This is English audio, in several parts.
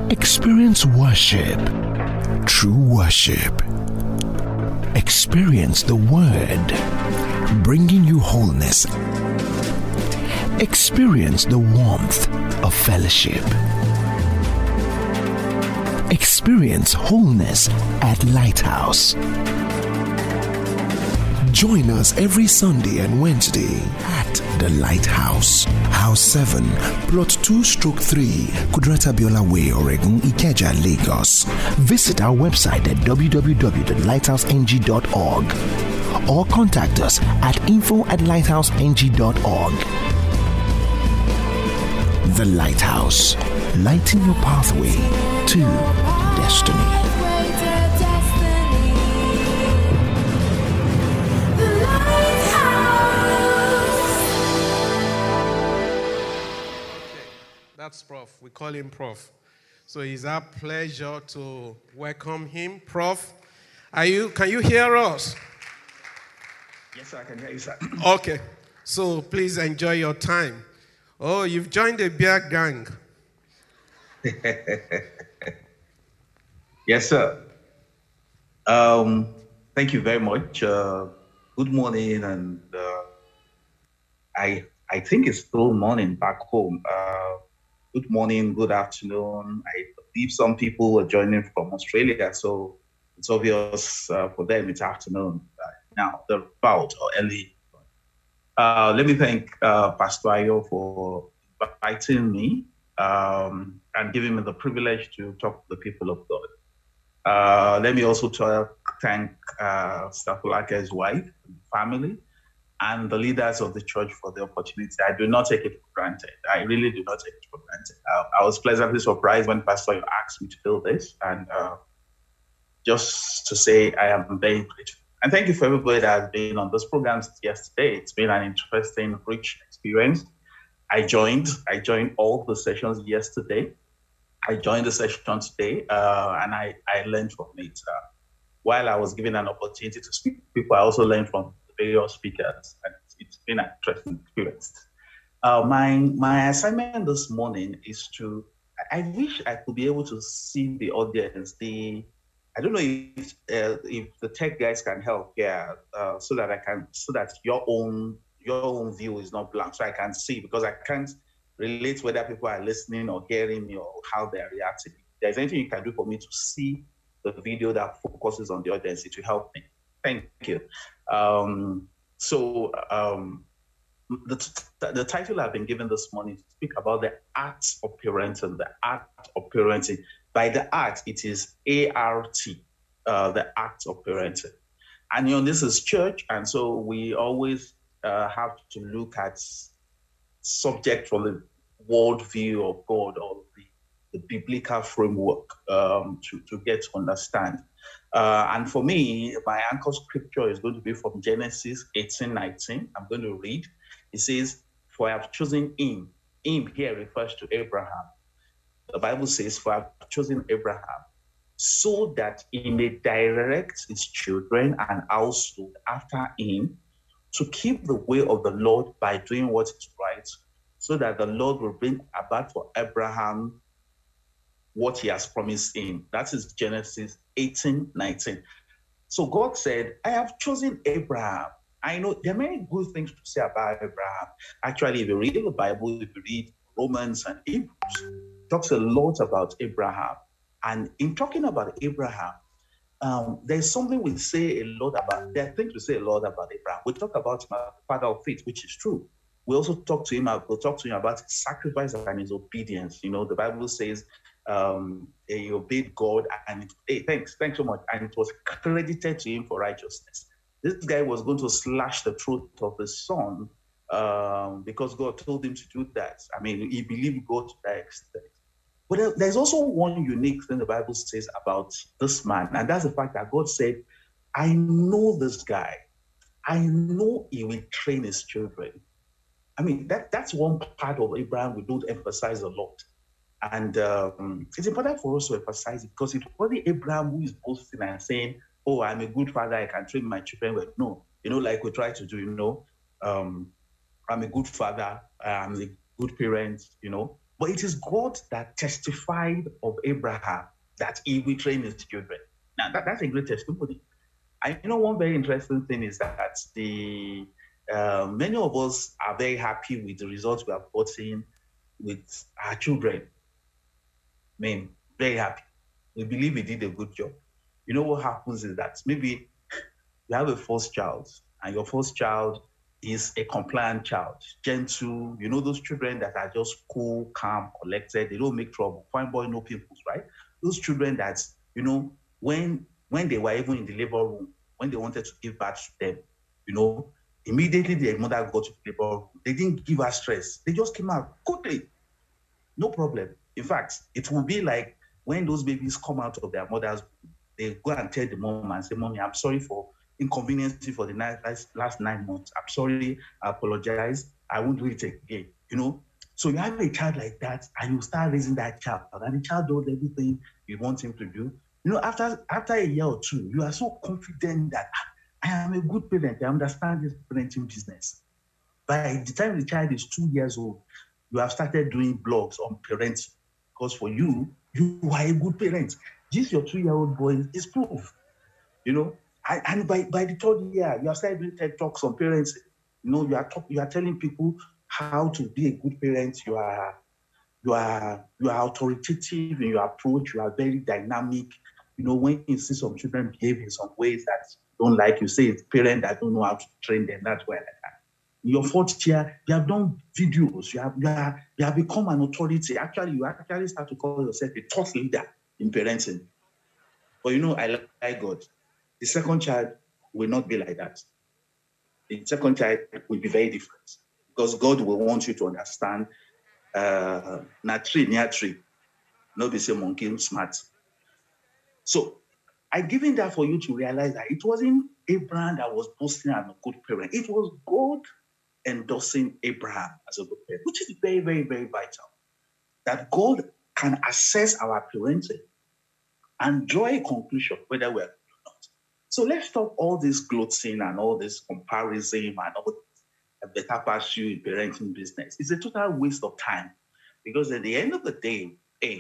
Experience worship, true worship. Experience the Word, bringing you wholeness. Experience the warmth of fellowship. Experience wholeness at Lighthouse. Join us every Sunday and Wednesday at the Lighthouse, House 7, Plot 2/3, Kudrata Biola Way, Oregon, Ikeja, Lagos. Visit our website at www.lighthouseng.org or contact us at info@lighthouseng.org. The Lighthouse, lighting your pathway to destiny. That's Prof. We call him Prof. So it's our pleasure to welcome him. Prof, can you hear us? Yes, I can hear you, sir. Okay. So please enjoy your time. Oh, you've joined the beer gang. Yes, sir. Thank you very much. Good morning, and I think it's still morning back home. Good morning, good afternoon. I believe some people are joining from Australia, so it's obvious for them it's afternoon now. They're about or early. Let me thank Pastor Ayo for inviting me and giving me the privilege to talk to the people of God. Let me also thank Stafulaka's wife, family, and the leaders of the church for the opportunity. I do not take it for granted. I really do not take it for granted. I was pleasantly surprised when Pastor asked me to do this, and just to say I am very grateful. And thank you for everybody that has been on this program since yesterday. It's been an interesting, rich experience. I joined all the sessions yesterday. I joined the session today, and I learned from it. While I was given an opportunity to speak to people, I also learned from various speakers, and it's been an interesting experience. My assignment this morning is I wish I could be able to see the audience. I don't know if the tech guys can help here, so that your own view is not blank, so I can see, because I can't relate whether people are listening or hearing me or how they're reacting. If there's anything you can do for me to see the video that focuses on the audience, it will help me. Thank you. The title I've been given this morning is to speak about the art of parenting. The art of parenting. By the art, it is A-R-T, the art of parenting. And this is church, and so we always have to look at subject from the worldview of God, or the biblical framework to get to understand. And for me, my anchor scripture is going to be from Genesis 18:19. I'm going to read. It says, "For I have chosen him." Him here refers to Abraham. The Bible says, "For I have chosen Abraham, so that he may direct his children and household after him, to keep the way of the Lord by doing what is right, so that the Lord will bring about for Abraham what he has promised him." That is Genesis 18:19. So God said, "I have chosen Abraham." I know there are many good things to say about Abraham. Actually, if you read the Bible, if you read Romans and Hebrews, it talks a lot about Abraham. And in talking about Abraham, there's something we say a lot about. There are things we say a lot about Abraham. We talk about him as the father of faith, which is true. We also talk to him about his sacrifice and his obedience. The Bible says he obeyed God, and thanks so much, and it was credited to him for righteousness. This guy was going to slash the throat of his son because God told him to do that. I mean, he believed God to that extent. But there's also one unique thing the Bible says about this man, and that's the fact that God said, "I know this guy. I know he will train his children." I mean, that's one part of Abraham we don't emphasize a lot. And it's important for us to emphasize it, because it's only Abraham who is boasting and saying, "Oh, I'm a good father, I can train my children well." No, like we try to do, I'm a good father, I'm a good parent, But it is God that testified of Abraham that he will train his children. Now, that's a great testimony. I know one very interesting thing is that many of us are very happy with the results we have gotten with our children. I mean, very happy. We believe we did a good job. You know what happens is that maybe you have a first child, and your first child is a compliant child, gentle. You know, those children that are just cool, calm, collected. They don't make trouble. Fine boy, no pimples, right? Those children that, you know, when they were even in the labor room, when they wanted to give birth to them, you know, immediately their mother got to the labor room. They didn't give her stress. They just came out quickly. No problem. In fact, it will be like when those babies come out of their mother's womb, they go and tell the mom and say, Mommy, I'm sorry for inconveniencing for the last 9 months. I'm sorry, I apologize. I won't do it again. You know? So you have a child like that, and you start raising that child, and the child does everything you want him to do. You know, after a year or two, you are so confident that I am a good parent. I understand this parenting business. By the time the child is 2 years old, you have started doing blogs on parenting, because for you are a good parent. This your 2-year-old boy is proof, you know. And by the 3rd year, you have started doing TED Talks on parenting. You know, you are telling people how to be a good parent. You are authoritative in your approach. You are very dynamic. You know, when you see some children behave in some ways that you don't like, you say it's parents that don't know how to train them. That's why like that. In your 4th year, you have done videos. You have become an authority. Actually, you actually start to call yourself a thought leader in parenting. But you know, I like God. The second child will not be like that. The second child will be very different, because God will want you to understand na tree near tree, not be say monkey smart. So I'm giving that for you to realize that it wasn't Abraham that was boasting as a good parent. It was God endorsing Abraham as a good parent, which is very, very, very vital. That God can assess our parenting and draw a conclusion whether we're good or not. So let's stop all this gloating and all this comparison and all a better pursuit in parenting business. It's a total waste of time, because at the end of the day,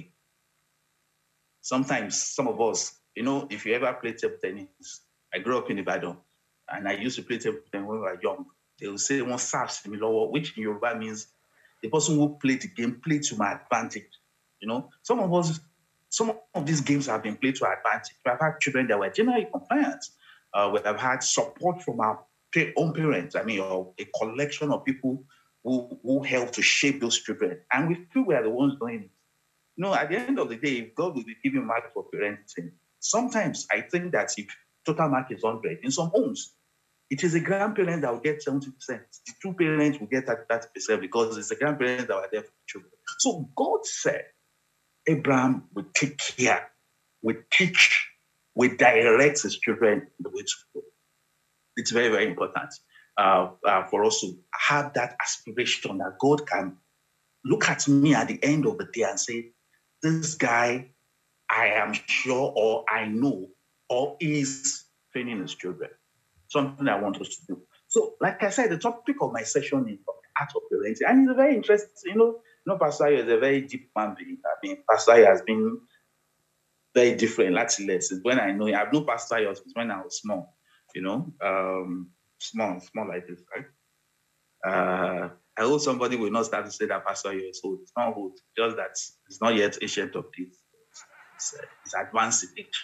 sometimes some of us, you know, if you ever play table tennis, I grew up in Ibadan, and I used to play table tennis when we were young. They will say one serves me lower, which in Yoruba means the person who played the game played to my advantage. You know, some of these games have been played to our advantage. We have had children that were generally compliant. We have had support from our own parents. I mean, or a collection of people who helped to shape those children. And we feel we are the ones doing it. You know, at the end of the day, if God will be giving marks for parenting, sometimes I think that if total mark is 100, in some homes, it is a grandparent that will get 70%. The 2 parents will get 30%, because it's the grandparents that are there for the children. So God said, Abraham will take care, will teach, will direct his children in the way to go. It's very, very important for us to have that aspiration that God can look at me at the end of the day and say, this guy, I am sure, or I know, or is training his children. Something I want us to do. So, like I said, the topic of my session is the art of parenting. And it's very interesting. You know, Pastor Ayo is a very deep man being. I mean, Pastor Ayo has been very different. That's less. When I know him, I've known Pastor Ayo since when I was small. You know, small like this, right? I hope somebody will not start to say that Pastor Ayo is old. It's not old, just that it's not yet ancient of days. It's advanced in age.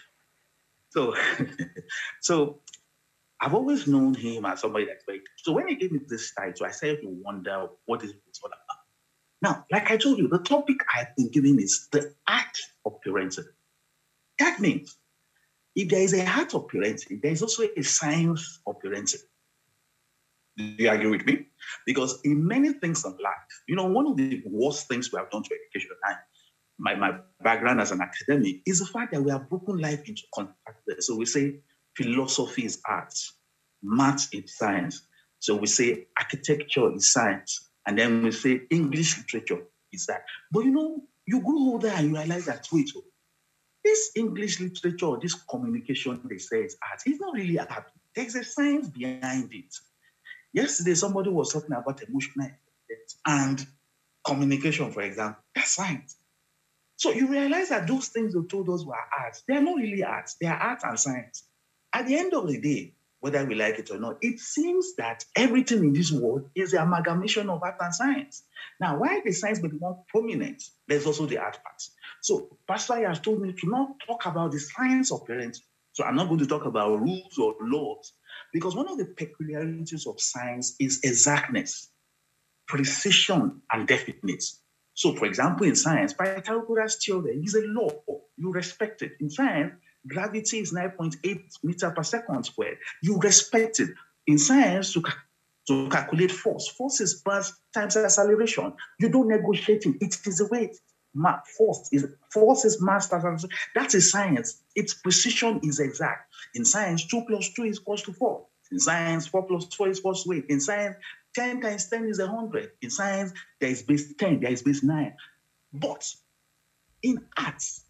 So I've always known him as somebody that's very. So when he gave me this title, I started to wonder what it's all about. Now, like I told you, the topic I've been giving is the art of parenting. That means if there is a art of parenting, there is also a science of parenting. Do you agree with me? Because in many things in life, you know, one of the worst things we have done to education, and my background as an academic, is the fact that we have broken life into concepts. So we say philosophy is art, math is science. So we say architecture is science, and then we say English literature is that. But you know, you grow older and you realize that, wait, this English literature, this communication they say is art, it's not really art. There's a science behind it. Yesterday, somebody was talking about emotional intelligence, and communication, for example, that's science. So you realize that those things you told us were arts. They are not really arts. They are art and science. At the end of the day, whether we like it or not, it seems that everything in this world is the amalgamation of art and science. Now, while the science may be more prominent, there's also the art part. So Pastor has told me to not talk about the science of parenting. So I'm not going to talk about rules or laws, because one of the peculiarities of science is exactness, precision, and definiteness. So, for example, in science, Pythagoras' theorem is a law. You respect it. In science, gravity is 9.8 meters per second squared. You respect it. In science, to calculate force is mass times acceleration. You don't negotiate it. It is the way force is mass times acceleration. That is science. Its precision is exact. In science, 2 plus 2 is equals to 4. In science, 4 plus 4 is equals to 8. In science, 10 times 10 is 100. In science, there is base 10, there is base 9. But in arts,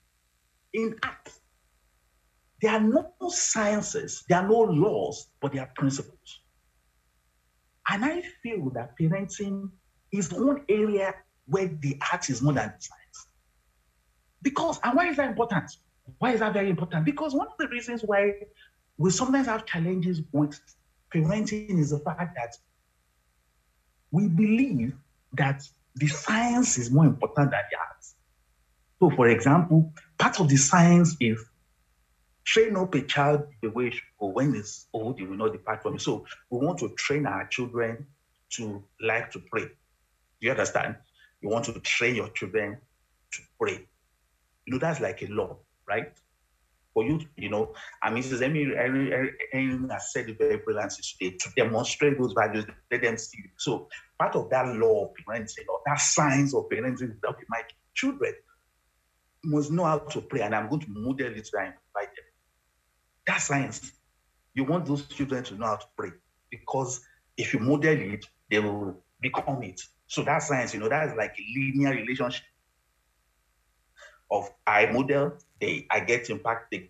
there are no sciences, there are no laws, but there are principles. And I feel that parenting is one area where the art is more than the science. And why is that important? Why is that very important? Because one of the reasons why we sometimes have challenges with parenting is the fact that we believe that the science is more important than the art. So, for example, part of the science is train up a child the way it should go. When it's old, it will not depart from it. So we want to train our children to like to pray. Do you understand? You want to train your children to pray. That's like a law, right? For you, Mrs. Amy has said it very brilliantly today, to demonstrate those values, let them see it. So part of that law of parenting, or that science of parenting, that my children must know how to pray, and I'm going to model it and invite them. That's science. You want those children to know how to pray, because if you model it, they will become it. So that's science. That's like a linear relationship of I model, I get impacted.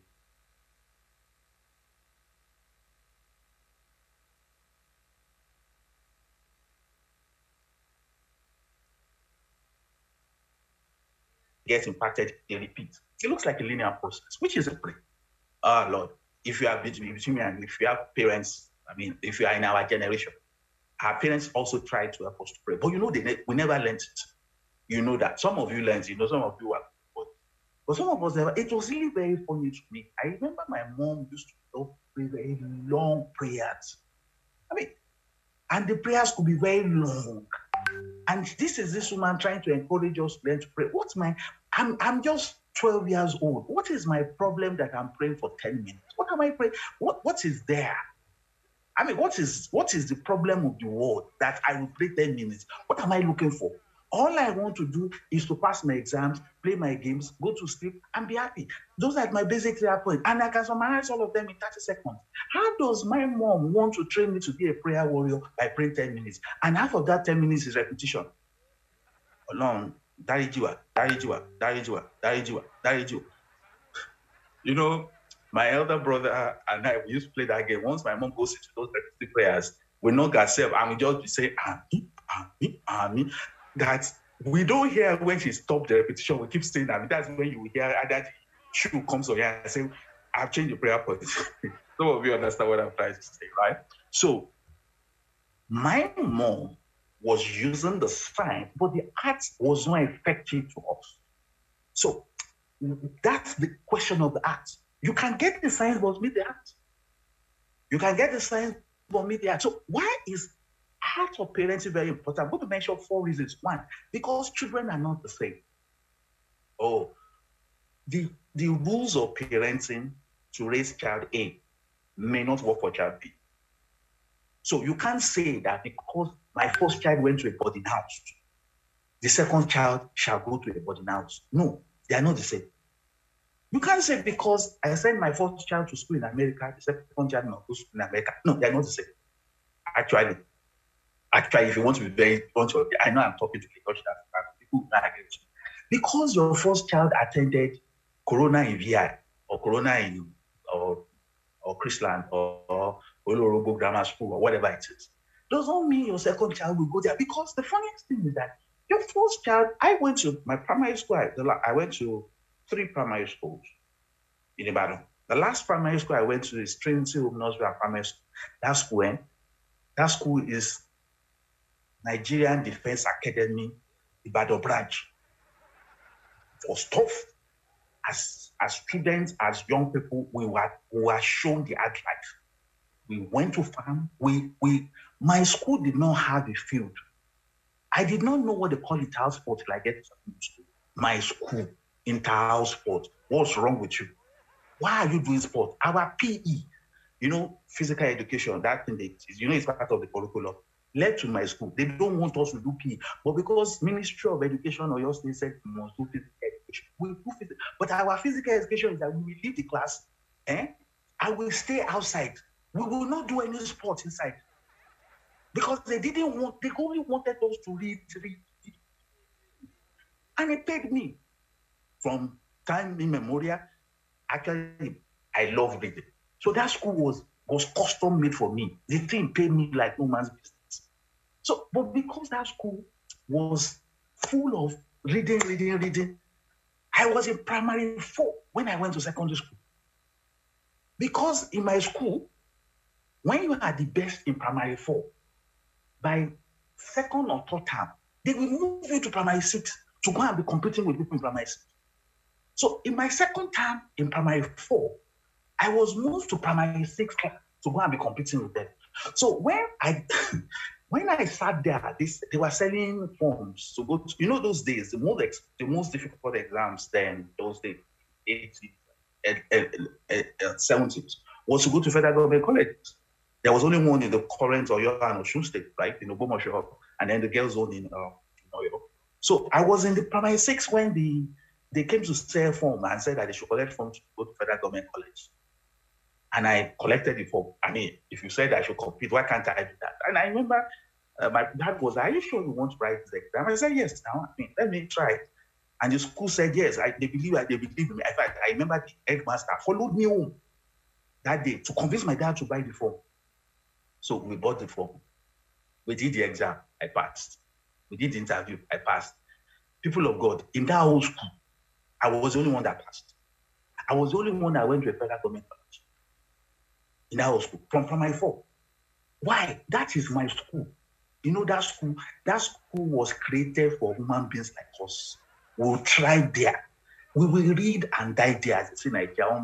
Get impacted, they repeat. It looks like a linear process, which is a prayer. Lord, if you are between me and if you have parents, if you are in our generation, our parents also try to help us to pray. But we never learned it. You know that. Some of you learned, some of you are. But some of us never. It was really very funny to me. I remember my mom used to pray very long prayers. And the prayers could be very long. And this woman trying to encourage us to learn to pray. I'm just 12 years old. What is my problem that I'm praying for 10 minutes? What am I praying? What is there? What is the problem of the world that I will pray 10 minutes? What am I looking for? All I want to do is to pass my exams, play my games, go to sleep, and be happy. Those are my basic 3 points. And I can summarize all of them in 30 seconds. How does my mom want to train me to be a prayer warrior by praying 10 minutes? And half of that 10 minutes is repetition. Along, Darijiwa. My elder brother and I, we used to play that game. Once my mom goes into those repetitive prayers, we knock ourselves and we just be saying, Amen. That we don't hear when she stopped the repetition. We keep saying that. That's when you hear that shoe comes on here and say, I've changed the prayer point. Some of you understand what I'm trying to say, right? So my mom was using the science, but the art was not effective to us. So that's the question of the art. You can get the science, but meet the art. You can get the science, but meet the art. So why is art of parenting very important? I'm going to mention 4 reasons. 1, because children are not the same. The rules of parenting to raise child A may not work for child B. So you can't say that because my first child went to a boarding house, the second child shall go to a boarding house. No, they are not the same. You can't say because I sent my first child to school in America, the second child must go to school in America. No, they are not the same. Actually, if you want to be very blunt, I know I'm talking to the church that people are against you. Because your first child attended Corona in VI or Corona in or Chrisland or Olorogo Grammar School or whatever it is, doesn't mean your second child will go there. Because the funniest thing is that Your first child, I went to my primary school. I went to 3 primary schools in Ibadan. The last primary school I went to is Trinity Home Nursery and Primary School. That school is Nigerian Defense Academy, Ibadan branch. It was tough. As students, as young people, we were shown the hard life. We went to farm. My school did not have a field. I did not know what they call inter-house sport till I get to school. My school, inter-house sport. What's wrong with you? Why are you doing sport? Our PE, physical education, that thing, it's part of the curriculum. Led to my school. They don't want us to do PE. But because Ministry of Education or your state said we must do physical education, we do physical. But our physical education is that we will leave the class, I will stay outside. We will not do any sports inside. Because they only wanted us to read. And it paid me. From time immemorial, actually, I love reading. So that school was custom made for me. The thing paid me like no man's business. So, but because that school was full of reading, I was in primary 4 when I went to secondary school. Because in my school, when you are the best in primary 4, by second or third term, they will move you to primary 6 to go and be competing with people in primary 6. So in my second term in primary 4, I was moved to primary 6 class to go and be competing with them. So when I sat there, they were selling forms to go to, those days, the most difficult exams then, those days, 80s and 70s, was to go to federal government college. There was only one in the current Oyo and Osun State, right, in Ogbomoso, and then the girls' zone in Oyo. So I was in the primary 6 when they came to sell form and said that they should collect forms to go to federal government college. And I collected the form. I mean, if you said I should compete, why can't I do that? And I remember my dad was, are you sure you want to write this exam? I said, yes, let me try it. And the school said, yes, they believe me. In fact, I remember the headmaster followed me home that day to convince my dad to buy the form. So we bought the form. We did the exam. I passed. We did the interview. I passed. People of God, in that whole school, I was the only one that passed. I was the only one that went to a federal government college. In that whole school, from primary 4. Why? That is my school. That school was created for human beings like us. We'll try there. We will read and die there. As I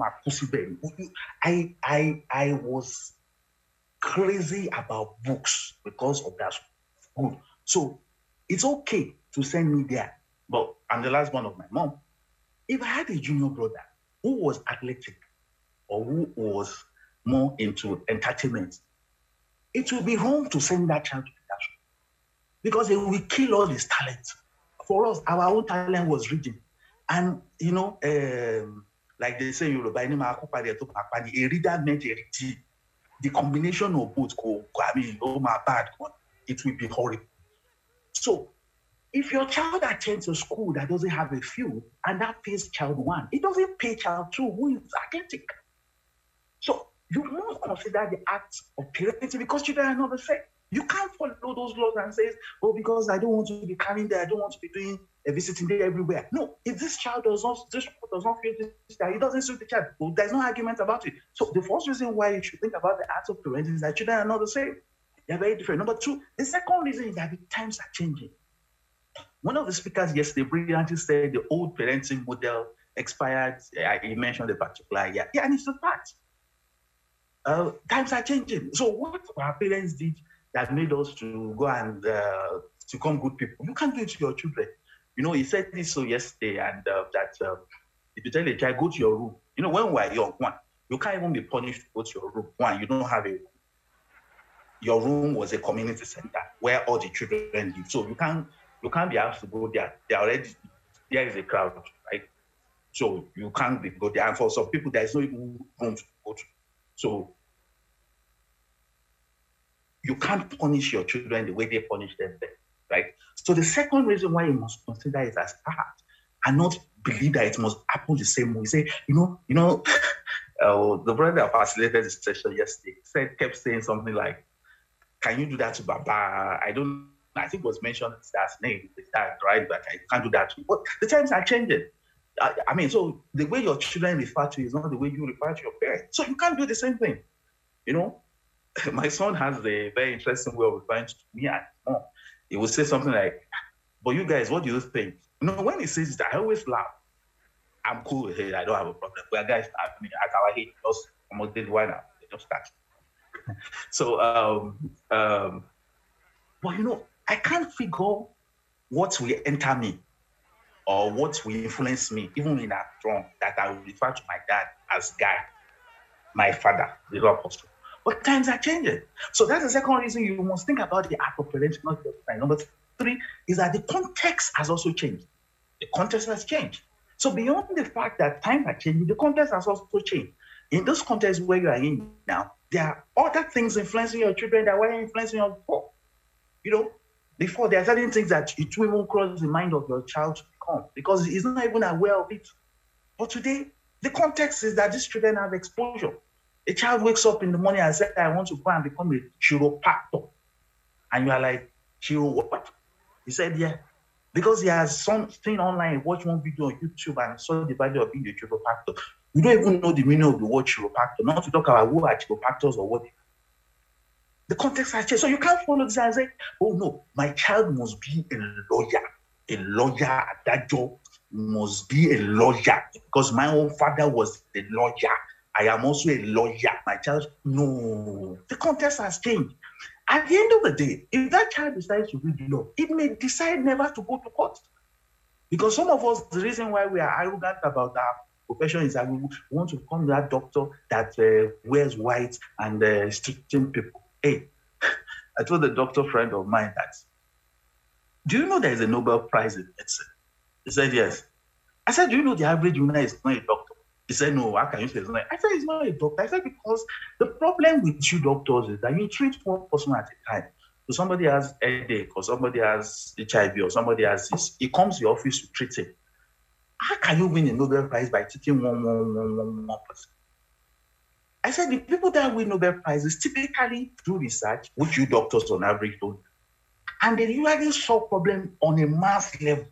was crazy about books because of that school. So it's okay to send me there. But I'm the last one of my mom. If I had a junior brother who was athletic or who was more into entertainment, it would be wrong to send that child to that school because they will kill all his talent. For us, our own talent was reading. And, like they say in Yoruba, a reader meant a reader. The combination of both, it will be horrible. So, if your child attends a school that doesn't have a field and that pays child 1, it doesn't pay child 2 who is athletic. So, you must consider the act of parenting because children are not the same. You can't follow those laws and say, because I don't want to be carrying there, I don't want to be doing a visiting day everywhere. No, if this child does not feel this, it doesn't suit the child. Well, there's no argument about it. So the first reason why you should think about the act of parenting is that children are not the same. They're very different. Number 2, the second reason is that the times are changing. One of the speakers yesterday brilliantly said the old parenting model expired. He mentioned a particular year. Yeah, and it's a fact. Times are changing. So what our parents did that made us to go and to become good people, you can't do it to your children. He said this so yesterday, and that if you tell a child, go to your room, when we were young, you can't even be punished to go to your room. You don't have a room. Your room was a community center where all the children live. So you can't be asked to go there. There is a crowd, right? So you can't go there. And for some people, there is no even room to go to. So you can't punish your children the way they punish them, right? So the second reason why you must consider it as art and not believe that it must happen the same way. Say, the brother that facilitated this session yesterday kept saying something like, "Can you do that to Baba? I don't I think was mentioned that's name, is that right? But I can't do that. But the times are changing. I mean, so the way your children refer to you is not the way you refer to your parents. So you can't do the same thing. You know, my son has a very interesting way of referring to me and mom. He will say something like, "But you guys, what do you think?" You know, when he says that, I always laugh. I'm cool with it. I don't have a problem. But guys, I mean, at our age, just almost did why now? They just start. So, but you know, I can't figure what will enter me or what will influence me, even in that wrong, that I will refer to my dad as Guy, my father, the Lord Apostle. But times are changing. So that's the second reason you must think about the act of parenting, not just time. Number 3 is that the context has also changed. The context has changed. So beyond the fact that times are changing, the context has also changed. In this context where you are in now, there are other things influencing your children that were influencing your before. You know, before there are certain things that it will even cross the mind of your child to become because he's not even aware of it. But today, the context is that these children have exposure. A child wakes up in the morning and says, I want to go and become a chiropractor. And you are like, chiro what? He said, yeah. Because he has something online, watched one video on YouTube and saw the value of being a chiropractor. You don't even know the meaning of the word chiropractor, not to talk about who are chiropractors or what. The context has changed. So you can't follow this and say, oh no, my child must be a lawyer. A lawyer at that job must be a lawyer because my own father was a lawyer. I am also a lawyer. My child, no. The context has changed. At the end of the day, if that child decides to read law, it may decide never to go to court. Because some of us, the reason why we are arrogant about our profession is that we want to become that doctor that wears white and is treating people. Hey, I told a doctor friend of mine that, do you know there is a Nobel Prize in medicine? He said, yes. I said, do you know the average woman is not a doctor? He said, no, how can you say it's not? I said, it's not a doctor. I said, because the problem with you doctors is that you treat one person at a time. So somebody has a headache or somebody has HIV or somebody has this. He comes to your office to treat him. How can you win a Nobel Prize by treating one person? I said, the people that win Nobel Prizes typically do research, which you doctors on average don't. And they usually solve problems on a mass level.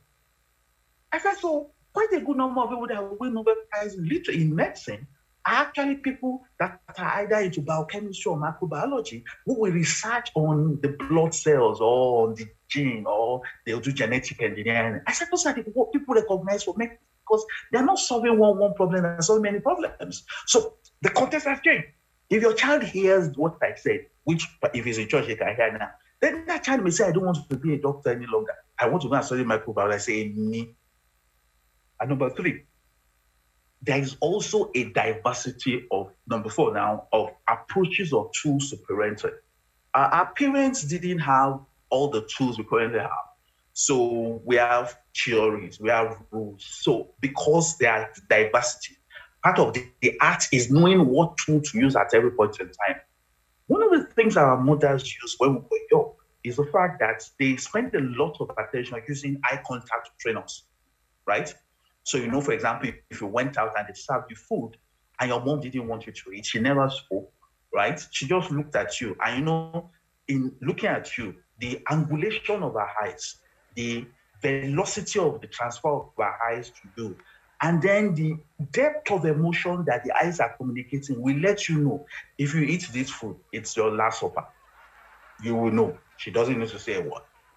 I said, so quite a good number of people that win Nobel Prize in medicine are actually people that are either into biochemistry or microbiology who will research on the blood cells or on the gene or they'll do genetic engineering. I said, those are the people recognize for medicine because they're not solving one problem and solving many problems. So the context has changed. If your child hears what I said, which if he's in church, he can hear now, then that child may say, I don't want to be a doctor any longer. I want to go and study microbiology. I say, me. And number 3, there is also a diversity of, number 4 now, of approaches or tools to parenting. Our parents didn't have all the tools we currently have. So we have theories, we have rules. So because there is diversity, part of the art is knowing what tool to use at every point in time. One of the things our mothers used when we were young is the fact that they spent a lot of attention using eye contact to train us, right? So, you know, for example, if you went out and they served you food and your mom didn't want you to eat, she never spoke, right? She just looked at you. And, you know, in looking at you, the angulation of her eyes, the velocity of the transfer of her eyes to you, and then the depth of emotion that the eyes are communicating will let you know if you eat this food, it's your last supper. You will know. She doesn't need to say a word.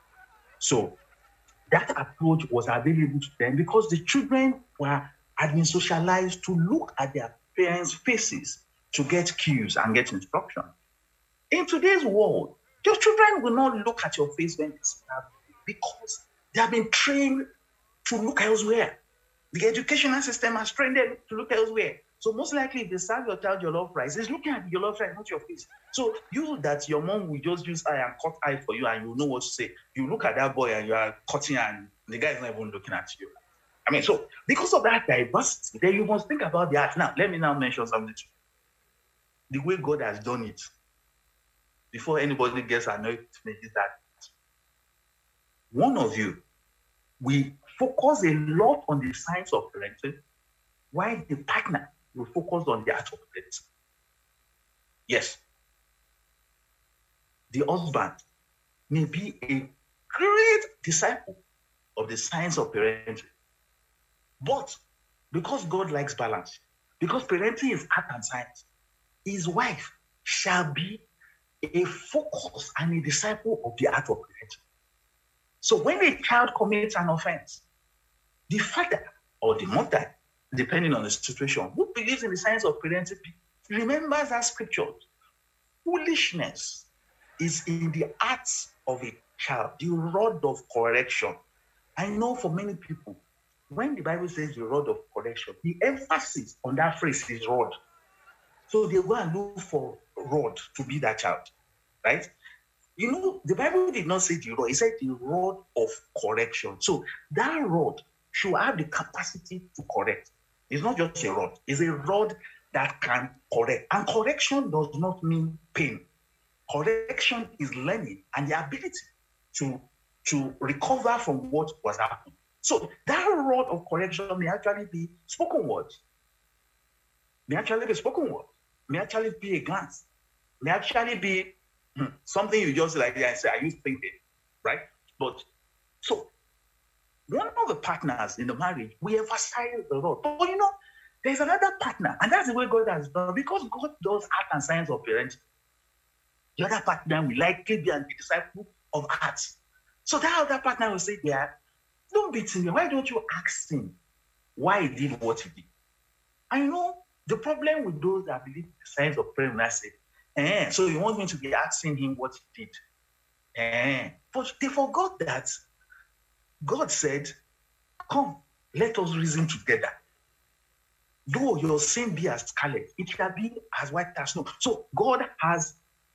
So that approach was available to them because the children had been socialized to look at their parents' faces to get cues and get instruction. In today's world, your children will not look at your face when they serve you because they have been trained to look elsewhere. The educational system has trained them to look elsewhere. So most likely, if they serve your child jollof rice, it's looking at the jollof rice, not your face. So you that your mom will just use eye and cut eye for you and you know what to say. You look at that boy and you are cutting and the guy is not even looking at you. I mean, so because of that diversity, then you must think about the art. Now, let me now mention something to you. The way God has done it, before anybody gets annoyed with me, is that one of you, we focus a lot on the science of parenting, while the partner will focus on the art of parenting. Yes. The husband may be a great disciple of the science of parenting. But because God likes balance, because parenting is art and science, his wife shall be a focus and a disciple of the art of parenting. So when a child commits an offense, the father or the mother, depending on the situation, who believes in the science of parenting, remembers that scripture. Foolishness is in the arts of a child, the rod of correction. I know for many people, when the Bible says the rod of correction, the emphasis on that phrase is rod. So they go and look for rod to be that child, right? You know, the Bible did not say the rod, it said the rod of correction. So that rod should have the capacity to correct. It's not just a rod, it's a rod that can correct. And correction does not mean pain. Correction is learning and the ability to recover from what was happening. So that rod of correction may actually be spoken words, may actually be spoken words, may actually be a glance, may actually be something you just like and say, are you thinking? Right? But so one of the partners in the marriage, we emphasize the rod. But you know, there's another partner, and that's the way God has done, because God does art and science of parenting. The other partner will likely be a disciple of art. So that other partner will say, yeah, don't beat him. Why don't you ask him why he did what he did? I know the problem with those that believe in the science of parenting, I say, so you want me to be asking him what he did? But they forgot that God said, come, let us reason together. Though your sin be as scarlet, it shall be as white as snow. So God has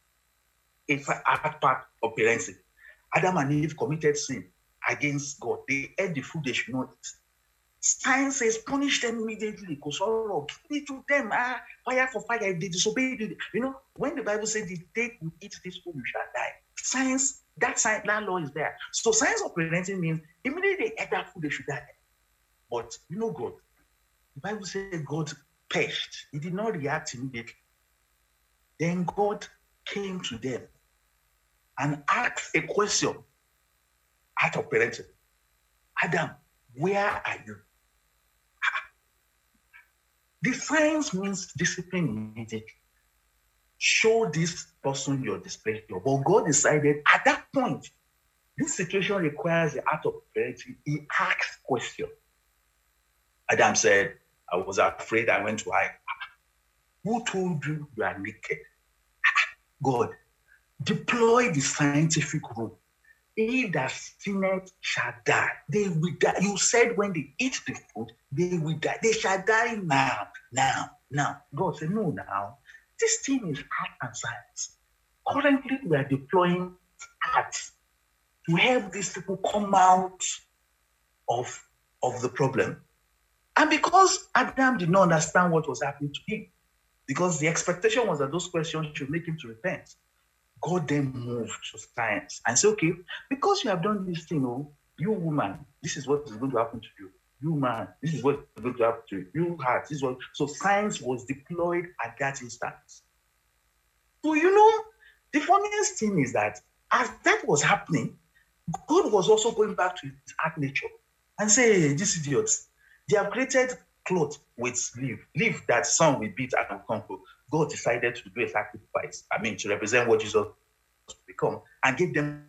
a part of parenting. Adam and Eve committed sin against God. They ate the food they should not eat. Science says punish them immediately. Give it to them. Fire for fire. If they disobey, you know, when the Bible says the day you eat this food, you shall die. Science, that law is there. So science of parenting means immediately they ate that food, they should die. But you know God. The Bible says God perished. He did not react immediately. Then God came to them and asked a question out of parenting. Adam, where are you? The science means discipline immediately. Show this person your displeasure. But God decided at that point, this situation requires the art of parenting. He asked question. Adam said, I was afraid, I went to hide. Who told you you are naked? God, deploy the scientific rule. He that sinneth shall die. They will die. You said when they eat the food, they will die. They shall die now. God said, no, now. This thing is art and science. Currently, we are deploying art to help these people come out of the problem. And because Adam did not understand what was happening to him, because the expectation was that those questions should make him to repent, God then moved to science and said, okay, because you have done this thing, you woman, this is what is going to happen to you. You man, this is what is going to happen to you. You heart, this is what. So science was deployed at that instance. So you know, the funniest thing is that as that was happening, God was also going back to his art nature and say, hey, these idiots, they have created cloth with leaf that some will beat and will come. God decided to do a sacrifice, to represent what Jesus was to become, and give them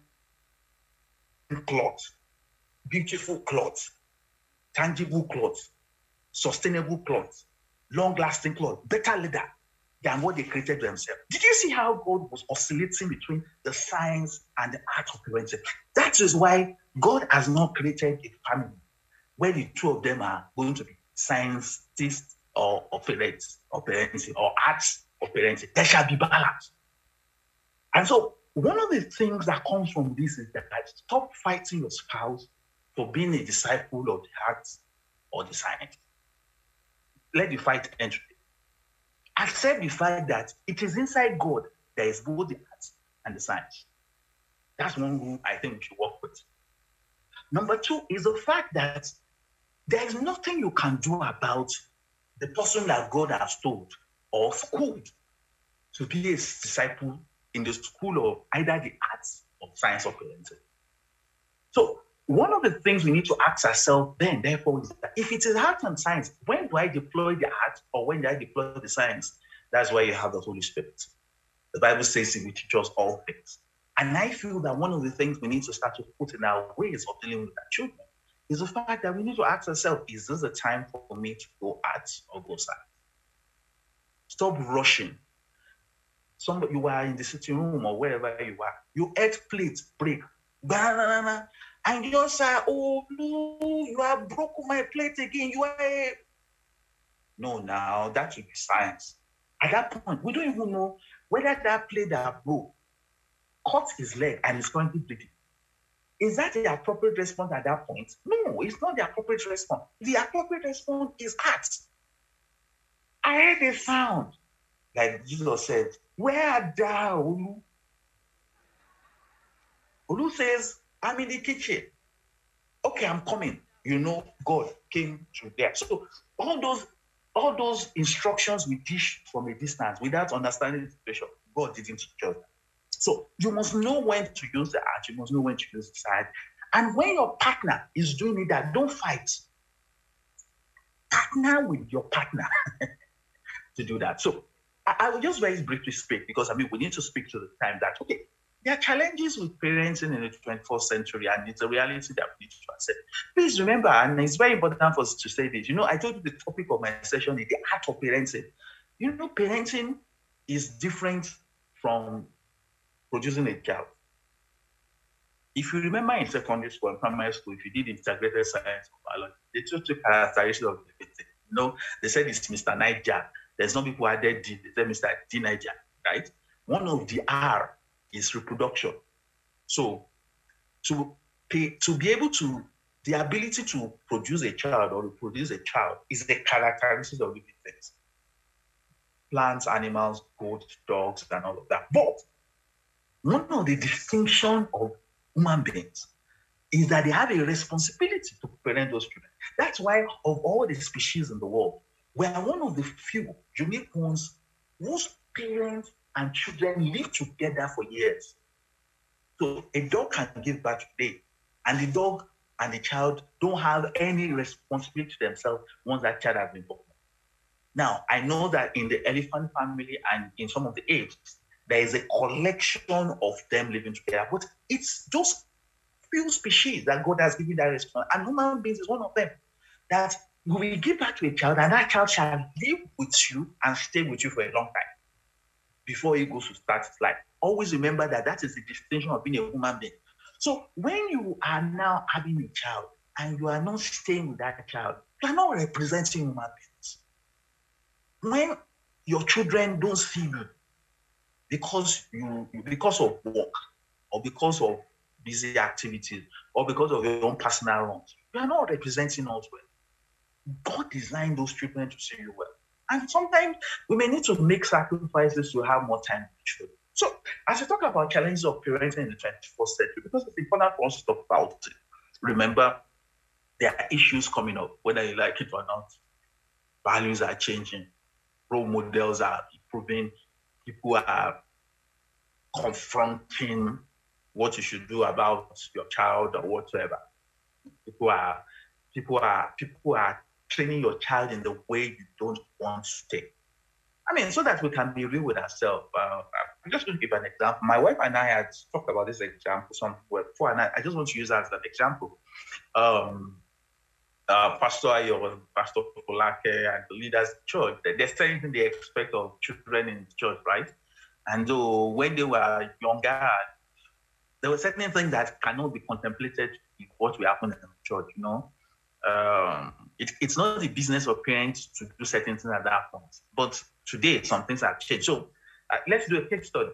cloth, beautiful cloth, tangible cloth, sustainable cloth, long-lasting cloth, better leather than what they created themselves. Did you see how God was oscillating between the science and the art of parenting? That is why God has not created a family where the two of them are going to be scientists or parents or parenting or arts or parenting. There shall be balance. And so one of the things that comes from this is that stop fighting your spouse for being a disciple of the arts or the science. Let the fight end today. Accept the fact that it is inside God there is both the arts and the science. That's one rule I think we should work with. Number two is the fact that there is nothing you can do about the person that God has told or schooled to be a disciple in the school of either the arts or science of parenting. So one of the things we need to ask ourselves then, therefore, is that if it is art and science, when do I deploy the art or when do I deploy the science? That's where you have the Holy Spirit. The Bible says He will teach us all things. And I feel that one of the things we need to start to put in our ways of dealing with our children is the fact that we need to ask ourselves, is this a time for me to go arts or go science? Stop rushing. You are in the sitting room or wherever you are, you ate plate break, and you say, oh no, you have broken my plate again. You are no, now that should be science. At that point, we don't even know whether that plate that broke cut his leg and is currently bleeding. Is that the appropriate response at that point? No, it's not the appropriate response. The appropriate response is art. I heard a sound. Like Jesus said, where art thou, Olu? Olu says, I'm in the kitchen. Okay, I'm coming. You know, God came to there. So all those instructions we teach from a distance without understanding the situation, God didn't teach us. So you must know when to use the art. You must know when to use the side. And when your partner is doing it, don't fight. Partner with your partner to do that. So I will just very briefly speak because, we need to speak to the time that, okay, there are challenges with parenting in the 21st century, and it's a reality that we need to accept. Please remember, and it's very important for us to say this, I told you the topic of my session is the art of parenting. Parenting is different from producing a child. If you remember in secondary school and primary school, if you did integrated science or biology, they took the characteristics of the thing. They said it's Mr. Niger. There's no people who added D. They said Mr. D Niger, right? One of the R is reproduction. So to be able to, the ability to produce a child or reproduce a child is the characteristics of living things. Plants, animals, goats, dogs, and all of that. But one of the distinctions of human beings is that they have a responsibility to parent those children. That's why of all the species in the world, we are one of the few unique ones whose parents and children live together for years. So a dog can give birth today, and the dog and the child don't have any responsibility to themselves once that child has been born. Now, I know that in the elephant family and in some of the apes, there is a collection of them living together, but it's those few species that God has given that response, and human beings is one of them. That we give back to a child, and that child shall live with you and stay with you for a long time before he goes to start his life. Always remember that is the distinction of being a human being. So when you are now having a child and you are not staying with that child, you are not representing human beings. When your children don't see you because of work or because of busy activities or because of your own personal wrongs, you are not representing us well. God designed those children to see you well. And sometimes we may need to make sacrifices to have more time with children. So as we talk about challenges of parenting in the 21st century, because it's important for us to talk about it, remember there are issues coming up, whether you like it or not. Values are changing. Role models are improving. People are confronting what you should do about your child or whatsoever. People are training your child in the way you don't want to take. So that we can be real with ourselves. I'm just going to give an example. My wife and I had talked about this example before, and I just want to use that as an example. Pastor Ayo, Pastor Polake, and the leaders of the church, there's certain they expect of children in the church, right? And so when they were younger, there were certain things that cannot be contemplated in what will happen in the church, It's not the business of parents to do certain things at that point. But today, some things have changed. So let's do a case study.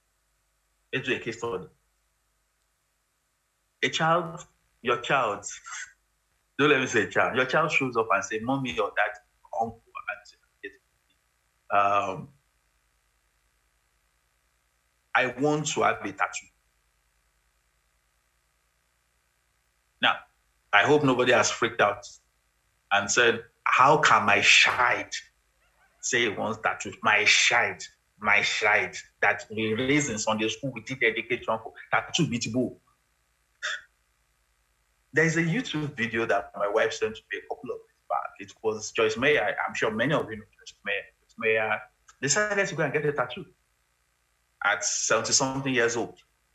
Your child, don't let me say child. Your child shows up and say, "Mommy or dad, uncle, auntie, I want to have a tattoo." Now, I hope nobody has freaked out and said, "How can my child say he wants tattoo? My child that we raised in Sunday school, we did education for tattoo beautiful." There's a YouTube video that my wife sent to me a couple of days back. It was Joyce Meyer. I'm sure many of you know Joyce Meyer. Joyce Meyer decided to go and get a tattoo at 70-something years old.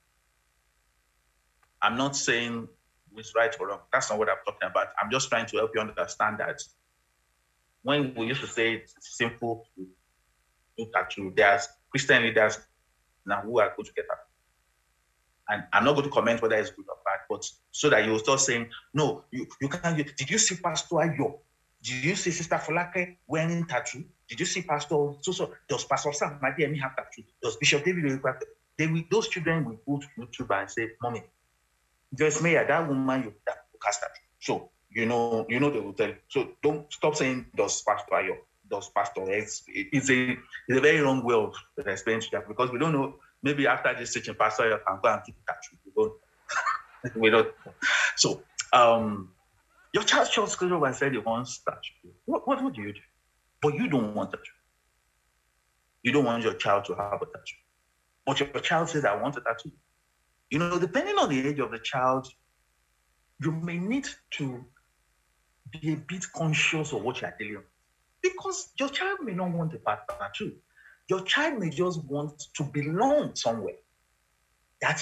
I'm not saying it's right or wrong. That's not what I'm talking about. I'm just trying to help you understand that when we used to say it's simple to do tattoo, there's Christian leaders now who are going to get tattoo. And I'm not going to comment whether it's good or bad, but so that you will start saying, no, you can't. Did you see Pastor Ayo? Did you see Sister Folake wearing tattoo? Did you see Pastor so? Does Pastor Sam Madiemi have tattoo? Does Bishop David? Those children will go to YouTube and say, Mommy, Joyce Meyer, that woman you cast tattoo. So you know they will tell you. So don't stop saying does Pastor Ayo, does Pastor X. It's a very wrong way of explaining to that, because we don't know. Maybe after this teaching, Pastor Ayo can go and keep tattoo. We don't. So your child chose scripture and said he wants tattoo. What do you do? But you don't want tattoo. You don't want your child to have a tattoo. But your child says, I want a tattoo. You know, depending on the age of the child, you may need to be a bit conscious of what you are dealing with. Because your child may not want a tattoo. Your child may just want to belong somewhere. That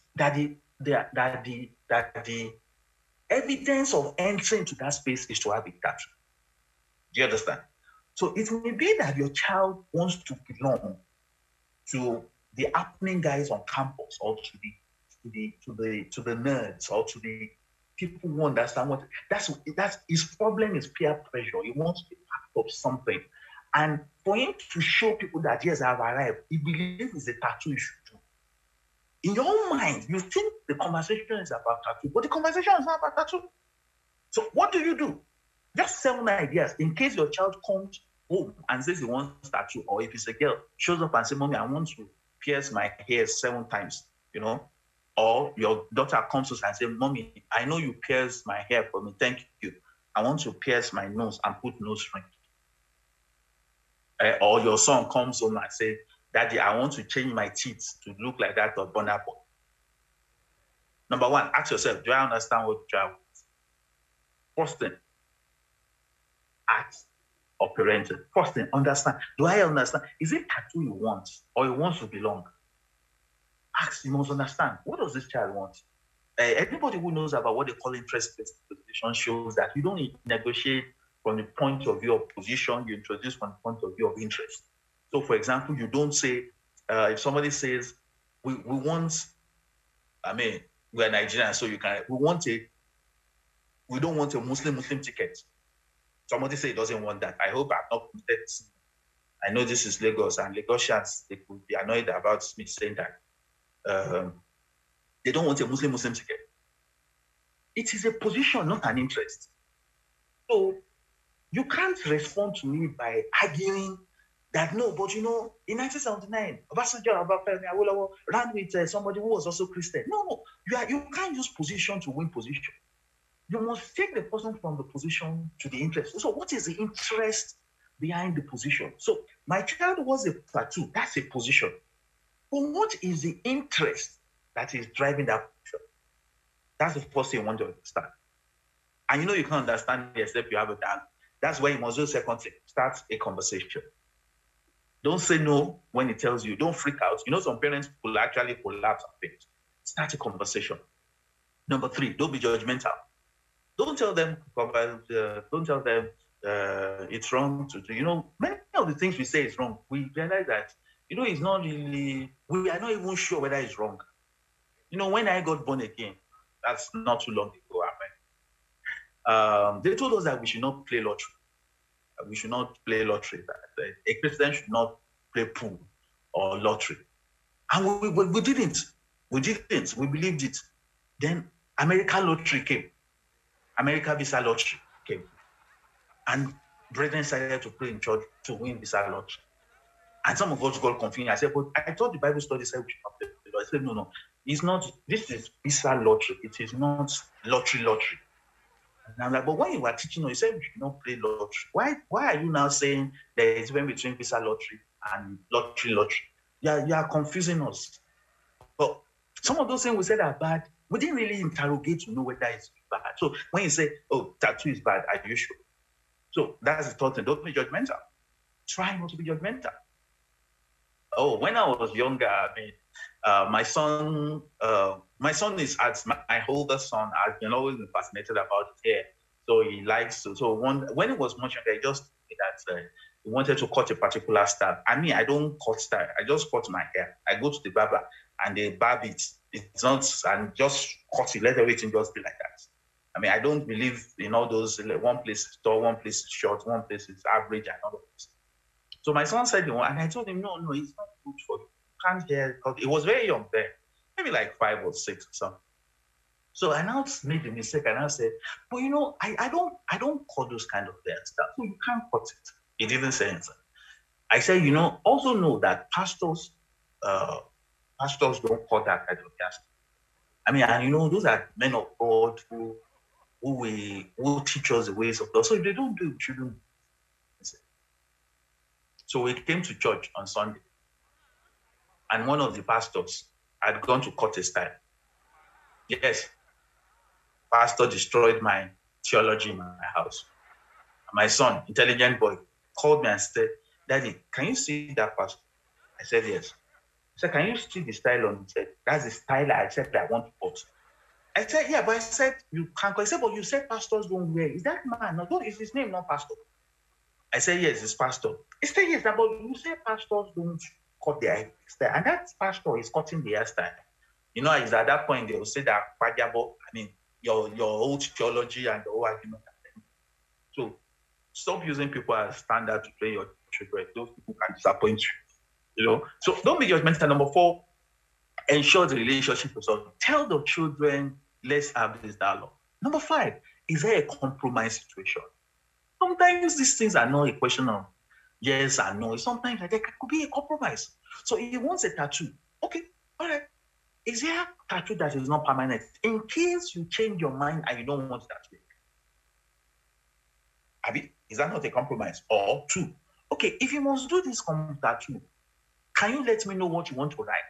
the evidence of entering to that space is to have a tattoo. Do you understand? So it may be that your child wants to belong to the happening guys on campus, or to the nerds, or to the people who understand what that's his problem is peer pressure. He wants to be part of something. And for him to show people that yes, I've arrived, he believes it's a tattoo he should do. In your own mind, you think the conversation is about tattoo, but the conversation is not about tattoo. So what do? Just 7 ideas in case your child comes home and says he wants tattoo, or if it's a girl, shows up and says, Mommy, I want to pierce my hair 7 times, Or your daughter comes to us and says, Mommy, I know you pierced my hair for me, thank you. I want to pierce my nose and put nose ring. Or your son comes home and says, Daddy, I want to change my teeth to look like that of Burna Boy. Number 1, ask yourself, do I understand what the child wants? First thing, act or parenting. First thing, understand. Do I understand? Is it tattoo he wants, or he wants to belong? Ask, you must understand. What does this child want? Anybody who knows about what they call interest-based position shows that you don't negotiate from the point of view of position, you introduce from the point of view of interest. So, for example, you don't say, if somebody says, we want, we're Nigerian, so we don't want a Muslim ticket. Somebody say he doesn't want that. I hope I'm not committed. I know this is Lagos, and Lagosians, they could be annoyed about me saying that. They don't want a Muslim ticket. It is a position, not an interest. So you can't respond to me by arguing that no, but in 1979, Obasanjo Awolowo ran with somebody who was also Christian. No, you can't use position to win position. You must take the person from the position to the interest. So what is the interest behind the position? So my child was a tattoo. That's a position. But what is the interest that is driving that position? That's the first thing you want to understand. And you can't understand it except you have a dialogue. That's why you must do second thing. Start a conversation. Don't say no when it tells you. Don't freak out. Some parents will actually collapse on things. Start a conversation. Number 3, don't be judgmental. Don't tell them it's wrong to do. Many of the things we say is wrong. We realize that, it's not really, we are not even sure whether it's wrong. When I got born again, that's not too long ago, they told us that we should not play lottery. We should not play lottery. That a Christian should not play pool or lottery. And we didn't. We didn't. We believed it. Then American lottery came. American visa lottery came. And brethren started to pray in church to win visa lottery. And some of us got confused. I said, but I thought the Bible study said we should not play lottery. I said, no. It's not. This is visa lottery. It is not lottery. And I'm like, but when you were teaching, you said we should not play lottery. Why are you now saying there is a difference between visa lottery and lottery? You are confusing us. But some of those things we said are bad. We didn't really interrogate to know whether it's bad. So when you say, oh, tattoo is bad, are you sure? So that's the thought, and don't be judgmental. Try not to be judgmental. Oh, when I was younger, I mean, my son is, as my older son, has been always been fascinated about his hair. So he likes to, when it was much younger, he just that he wanted to cut a particular style. I mean, I don't cut style. I just cut my hair. I go to the barber and they barb it. It's not, and just cut it, let everything just be like that. I mean, I don't believe in all those, one place is tall, one place is short, one place is average, and all of this. So my son said, and I told him, no, it's not good for you. You can't hear, because he was very young then, maybe like 5 or 6 or something. So I now made the mistake, and I said, but I don't cut those kind of hair stuff, so you can't cut it. He didn't say anything. I said, also know that pastors don't cut that kind of hair stuff. I mean, and those are men of God who teach us the ways of God. So if they don't do it, we shouldn't. So we came to church on Sunday, and one of the pastors had gone to cut his style. Yes, pastor destroyed my theology in my house. My son, intelligent boy, called me and said, Daddy, can you see that pastor? I said, yes. He said, can you see the style on? He said, that's the style I said that I want to cut. I said, yeah, but I said, you can't. I said, but you said pastors don't wear. Is that man? No, is his name not pastor? I said, yes, it's pastor. He said, yes, but you said pastors don't cut their hairstyle. And that pastor is cutting the hairstyle. It's at that point they will say that, your old theology and the whole argument. So stop using people as standard to train your children. Those people can disappoint you. So don't be judgmental. Number 4, ensure the relationship is on. Tell the children, let's have this dialogue. Number 5, is there a compromise situation? Sometimes these things are not a question of yes and no. Sometimes there could be a compromise. So if he wants a tattoo, okay, all right. Is there a tattoo that is not permanent? In case you change your mind and you don't want that, Abi, is that not a compromise? Or 2, okay, if you must do this tattoo, can you let me know what you want to write?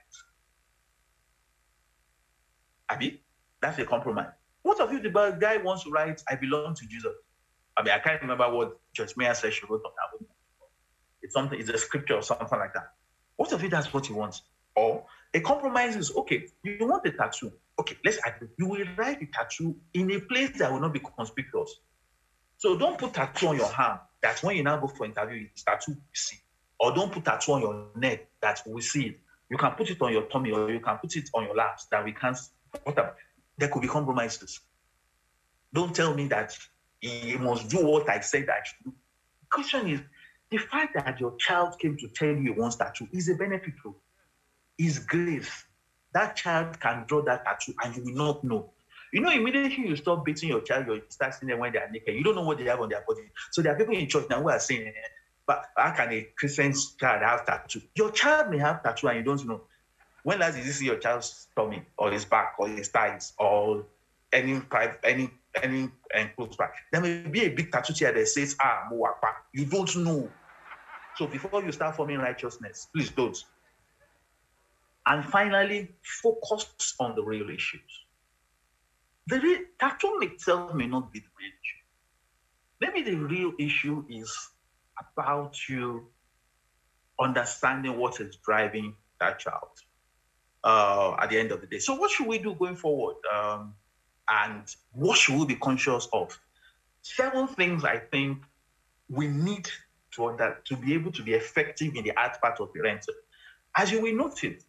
Abi, that's a compromise. What if the guy wants to write, I belong to Jesus? I can't remember what Judge Mayer said she wrote on that. It's a scripture or something like that. What if that's what he wants? Or a compromise is, okay, you want a tattoo. Okay, let's agree. You will write the tattoo in a place that will not be conspicuous. So don't put tattoo on your arm that when you now go for interview, it's tattoo we see. Or don't put tattoo on your neck that we see it. You can put it on your tummy or you can put it on your laps that we can't. Whatever. There could be compromises. Don't tell me that he must do what I said I should do. The question is, the fact that your child came to tell you he wants tattoo is a benefit. Is grace. That child can draw that tattoo and you will not know. Immediately you stop beating your child, you start seeing them when they are naked. You don't know what they have on their body. So there are people in church now who are saying, but how can a Christian child have tattoo? Your child may have tattoo and you don't know. When last did you see your child's tummy or his back or his thighs or any close back? There may be a big tattoo here that says, Muwapa. You don't know. So before you start forming righteousness, please don't. And finally, focus on the real issues. The tattoo itself may not be the real issue. Maybe the real issue is about you understanding what is driving that child at the end of the day. So what should we do going forward? And what should we be conscious of? 7 things I think we need to be able to be effective in the art part of parenting. As you will notice,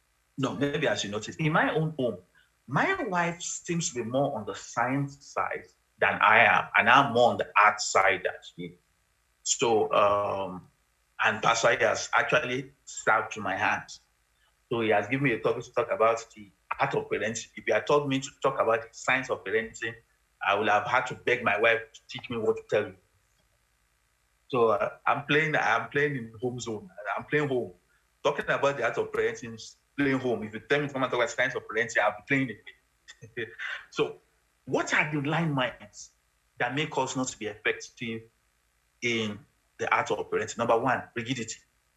in my own home, my wife seems to be more on the science side than I am, and I'm more on the art side than she is. So, and Pastor has actually served to my hands. So he has given me a topic to talk about the art of parenting. If he had told me to talk about the science of parenting, I would have had to beg my wife to teach me what to tell you. So I'm playing in home zone. I'm playing home. Talking about the art of parenting, playing home. If you tell me to come and talk about science of parenting, I'll be playing it. So what are the landmines that make us not to be effective in the art of parenting? Number 1, rigidity.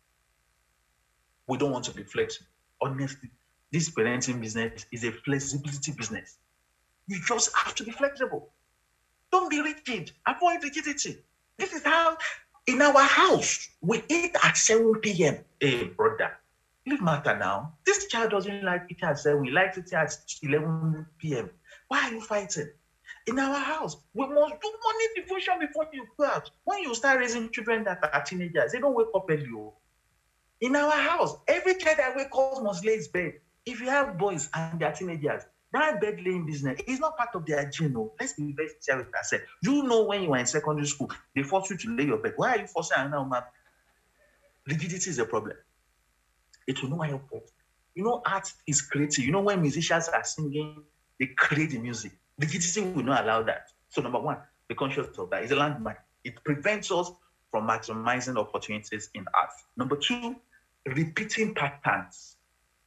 We don't want to be flexible. Honestly, this parenting business is a flexibility business. You just have to be flexible. Don't be rigid. Avoid rigidity. This is how, in our house, we eat at 7 p.m. Hey, brother, leave matter now. This child doesn't like eating at 7. We like eating at 11 p.m. Why are you fighting? In our house, we must do morning devotion before you go out. When you start raising children that are teenagers, they don't wake up early. In our house, every child that wakes up must lay his bed. If you have boys and they're teenagers, that bed laying business is not part of their gene. Let's be very sincere with ourselves. You know, when you were in secondary school, they force you to lay your bed. Why are you forcing another woman? Rigidity is a problem. It will not help us. You know, art is creative. You know, when musicians are singing, they create the music. Rigidity will not allow that. So number one, be conscious of that. It's a landmine. It prevents us from maximizing opportunities in art. Number two, repeating patterns.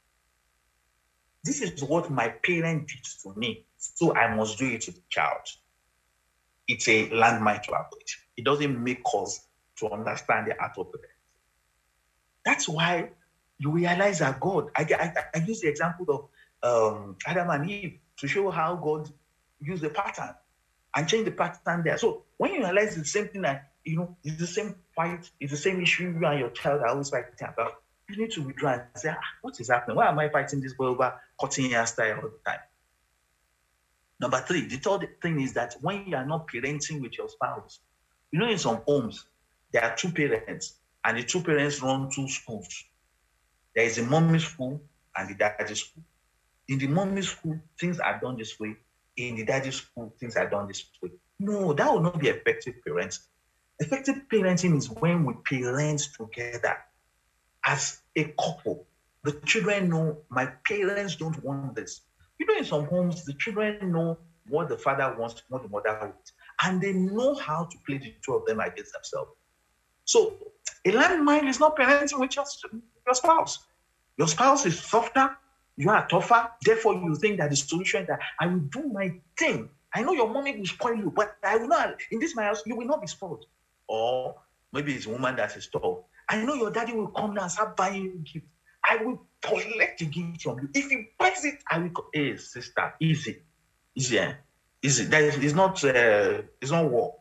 This is what my parent did to me, so I must do it to the child. It's a landmine to avoid. It doesn't make us to understand the art of it. That's why you realize that God, I use the example of Adam and Eve to show how God used the pattern and change the pattern there. So when you realize the same thing that, it's the same fight, it's the same issue you and your child are always fighting about, you need to withdraw and say, what is happening? Why am I fighting this boy over cutting hairstyle all the time? Number three, the third thing is that when you are not parenting with your spouse, in some homes, there are two parents, and the two parents run two schools. There is a mommy school and the daddy school. In the mommy school, things are done this way. In the daddy school, things are done this way. No, that will not be effective parenting. Effective parenting is when we parent together as a couple. The children know my parents don't want this. In some homes, the children know what the father wants, what the mother wants, and they know how to play the two of them against themselves. So a landmine is not parenting with your spouse. Your spouse is softer, you are tougher, therefore you think that the solution is that I will do my thing. I know your mommy will spoil you, but I will not. In this my house, you will not be spoiled. Or maybe it's a woman that is tall. I know your daddy will come down and start buying you gifts. I will collect the gift from you. If he buys it, I will. Hey, sister, easy. Easy. That is not. It's not war.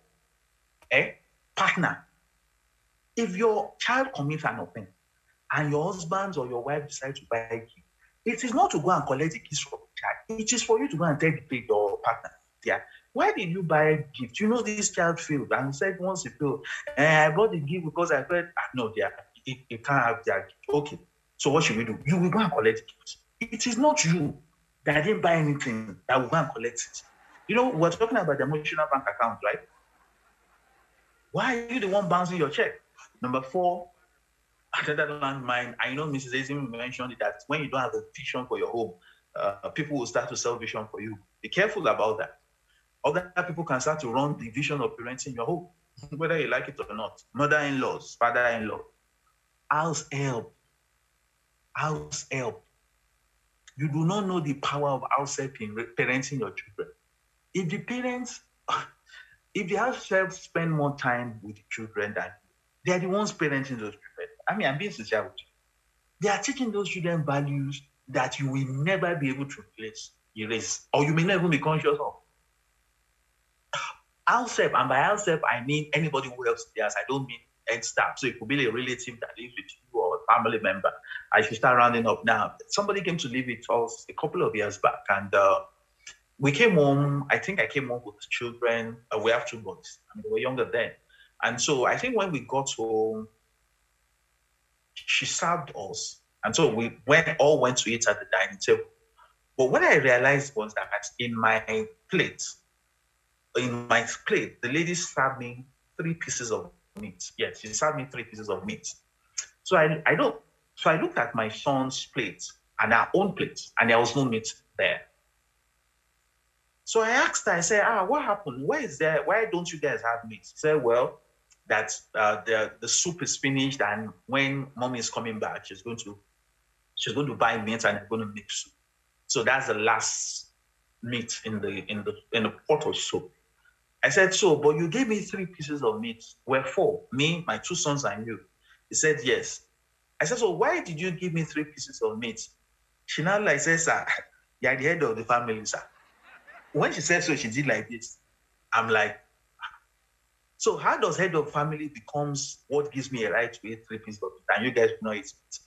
Partner. If your child commits an offense and your husband or your wife decide to buy a gift, it is not to go and collect the gift from the child. It is for you to go and tell your partner, yeah, why did you buy a gift? This child failed and said once he failed, I bought the gift because I felt, no, dear, it can't have their gift. Okay, so what should we do? You will go and collect the gift. It is not you that didn't buy anything that will go and collect it. We're talking about the emotional bank account, right? Why are you the one bouncing your check? Number four, another landmine. I know Mrs. Azim mentioned that when you don't have a vision for your home, people will start to sell vision for you. Be careful about that. Other people can start to run the vision of parenting your home, whether you like it or not. Mother-in-laws, father-in-law. House help. You do not know the power of house help in parenting your children. If the house help spend more time with the children than they are the ones parenting those children. I'm being sincere with you. They are teaching those children values that you will never be able to erase, or you may not even be conscious of. House help, and by house help, I mean anybody who helps the house. I don't mean end staff. So it could be a relative that lives with you or a family member. I should start rounding up now. Somebody came to live with us a couple of years back, and we came home. I think I came home with the children. We have two boys. They were younger then. And so I think when we got home, she served us. And so we all went to eat at the dining table. But what I realized was that in my plate, the lady served me 3 pieces of meat. Yes, she served me 3 pieces of meat. So I looked at my son's plate and our own plate, and there was no meat there. So I asked her, I said, what happened? Why don't you guys have meat? She said, well, that the soup is finished, and when mommy is coming back, she's going to buy meat and I'm going to make soup. So that's the last meat in the pot of soup. I said, so, but you gave me 3 pieces of meat. Where 4? Me, my 2 sons, and you. He said, yes. I said, so why did you give me 3 pieces of meat? She now says, sir, you're the head of the family, sir. when she said so, she did like this. I'm like, so how does head of family becomes what gives me a right to eat 3 pieces of meat, and you guys know it's meat?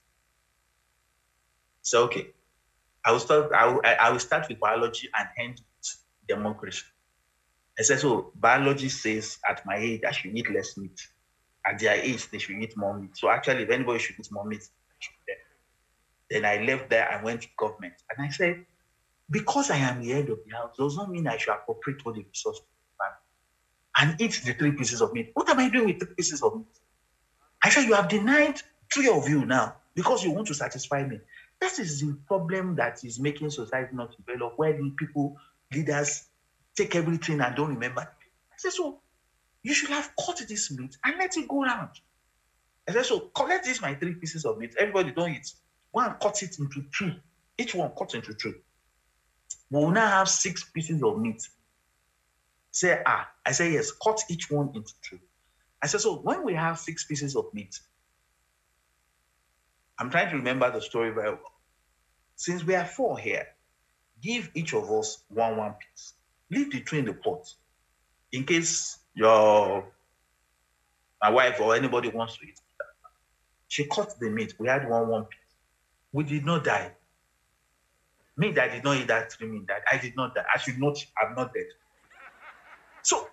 So okay, I will start with biology and end with democracy. I said, so biology says at my age I should eat less meat. At their age, they should eat more meat. So actually, if anybody should eat more meat, then I left there and went to government. And I said, because I am the head of the house, does not mean I should appropriate all the resources and eat the 3 pieces of meat. What am I doing with 3 pieces of meat? I said, you have denied 3 of you now because you want to satisfy me. That is the problem that is making society not develop, where the people, leaders, take everything and don't remember. I said, so you should have cut this meat and let it go around. I said, so collect this my 3 pieces of meat. Everybody don't eat. Go and cut it into 2. Each one cut into 2. We will now have 6 pieces of meat. Say, I say, yes, cut each one into 2. I said, so when we have 6 pieces of meat, I'm trying to remember the story very well. Since we are 4 here, give each of us one piece. Leave the 2 in the pot. In case my wife or anybody wants to eat that. She cut the meat. We had one piece. We did not die. Me that did not eat that 3 meat, that I did not die. I'm not dead. So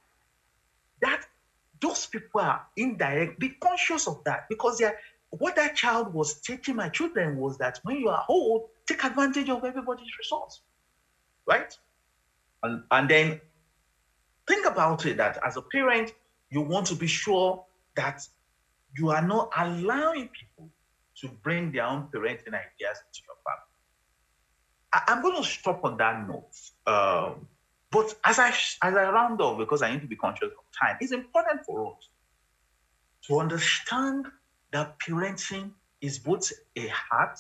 that those people are indirect. Be conscious of that, because what that child was teaching my children was that when you are old, take advantage of everybody's resource, right? And then think about it, that as a parent, you want to be sure that you are not allowing people to bring their own parenting ideas into your family. I'm going to stop on that note. But as I round off, because I need to be conscious of time, it's important for us to understand that parenting is both an art,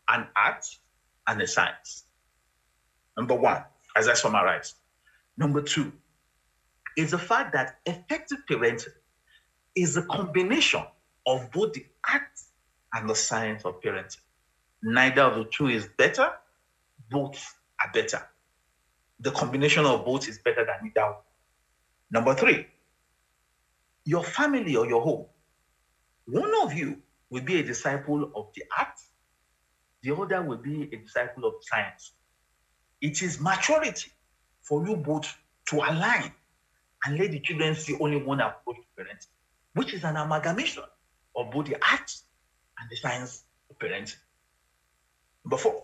and a science. Number 1, as I summarize. Number 2, is the fact that effective parenting is a combination of both the art and the science of parenting. Neither of the 2 is better. Both are better. The combination of both is better than either one. Number 3, your family or your home. One of you will be a disciple of the art. The other will be a disciple of science. It is maturity for you both to align and let the children see only one approach to parenting, which is an amalgamation of both the art and the science of parenting. Number 4,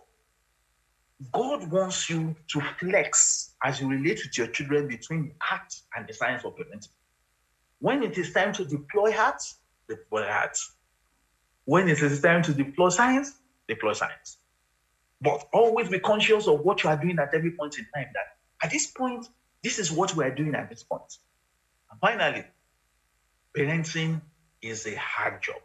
God wants you to flex as you relate with your children between the art and the science of parenting. When it is time to deploy art, deploy art. When it is time to deploy science, deploy science. But always be conscious of what you are doing at every point in time. That at this point, this is what we are doing at this point. And finally, parenting is a hard job.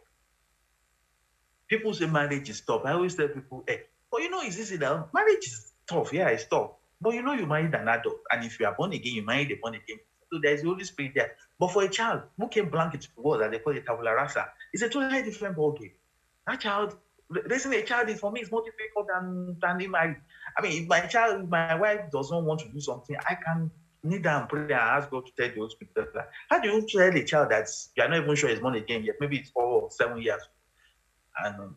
People say marriage is tough. I always tell people, but it's easy now. Marriage is tough. Yeah, it's tough. But you married an adult. And if you are born again, you married a born again. So there's the Holy Spirit there. But for a child who came blank into the world, that they call it tabula rasa, it's a totally different ballgame. That child, raising a child for me is more difficult than in my. I mean, if my wife does not want to do something, I can kneel down and pray and ask God to tell the Holy Spirit. How do you tell a child that you are not even sure he's born again yet? Maybe it's 4 or 7 years. And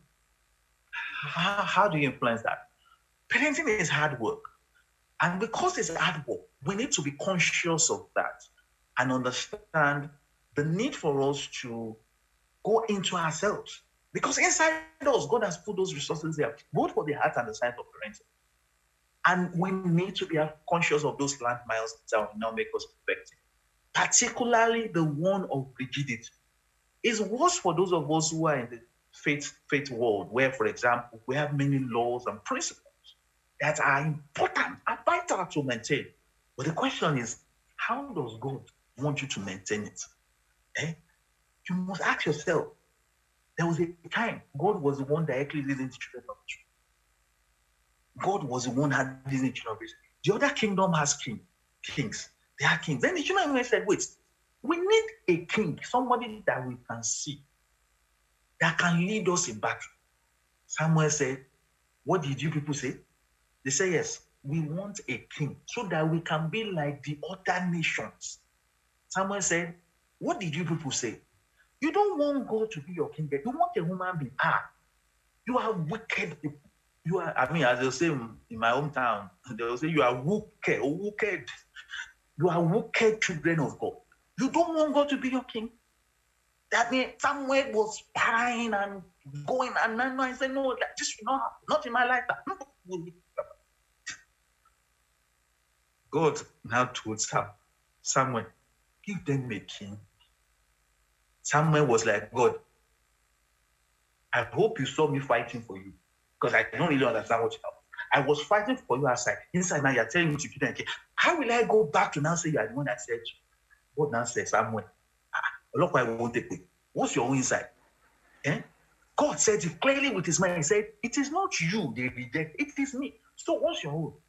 how do you influence that? Parenting is hard work. And because it's hard work, we need to be conscious of that and understand the need for us to go into ourselves. Because inside us, God has put those resources there, both for the heart and the science of parenting. And we need to be conscious of those landmines that will not make us effective. Particularly the one of rigidity. It's worse for those of us who are in the faith world, where, for example, we have many laws and principles that are important and vital to maintain. But the question is, how does God want you to maintain it? You must ask yourself. There was a time God was the one directly leading the children of Israel. God was the one leading the children of Israel. The other kingdom has kings. They are kings. Then the children of Israel said, wait, we need a king, somebody that we can see, that can lead us in battle. Samuel said, what did you people say? They say, yes, we want a king so that we can be like the other nations. Someone said, what did you people say? You don't want God to be your king, but you want a human being. You are wicked people. You are, as they'll say in my hometown, they'll say you are wicked. You are wicked children of God. You don't want God to be your king. That means Samuel was spying and going, and I said, no, this will not happen. Not in my lifetime. God now told Samuel, give them a king. Samuel was like, God, I hope you saw me fighting for you, because I don't really understand what you know. I was fighting for you outside. Inside now, you're telling me to give them a king. How will I go back to now say you are the one that said you? God now says, Samuel, look, I won't take it. What's your own inside? God said it clearly with his mind. He said, it is not you they reject, it is me. So what's your own?